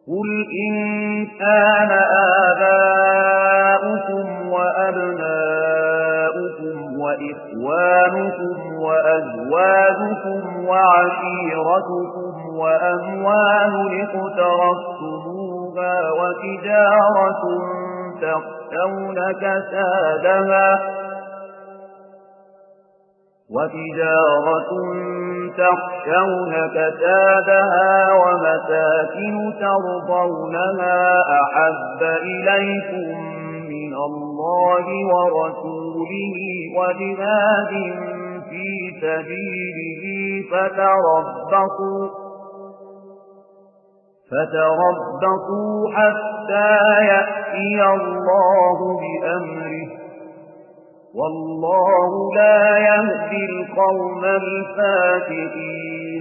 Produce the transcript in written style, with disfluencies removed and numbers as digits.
قل إن كان آباؤكم وأبناؤكم وإخوانكم وأزواجكم وعشيرتكم وأموال اقترفتموها وتجارة تخشون كسادها ومساكن ترضونها أحب إليكم من الله ورسوله وجهاد في سبيله فتربصوا حتى يأتي الله بأمره والله لا يهدي القوم الفاسقين